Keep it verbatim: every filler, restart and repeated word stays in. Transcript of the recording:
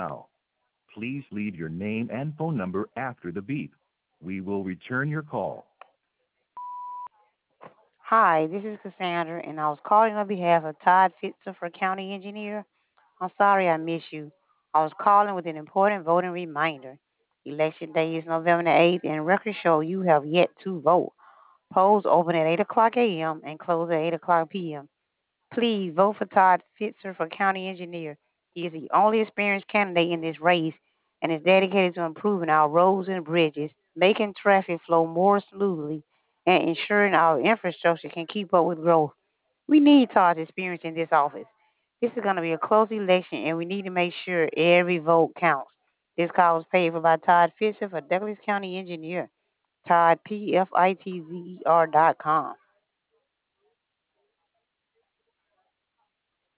now. Please leave your name and phone number after the beep. We will return your call. Hi, this is Cassandra, and I was calling on behalf of Todd Fitzer for County Engineer. I'm sorry I missed you. I was calling with an important voting reminder. Election day is November the eighth, and records show you have yet to vote. Polls open at eight o'clock a m and close at eight o'clock p m Please vote for Todd Fitzer for County Engineer. He is the only experienced candidate in this race and is dedicated to improving our roads and bridges, making traffic flow more smoothly, and ensuring our infrastructure can keep up with growth. We need Todd's experience in this office. This is going to be a close election, and we need to make sure every vote counts. This call was paid for by Todd Fisher for Douglas County Engineer. Todd, P F I T Z E R dot com.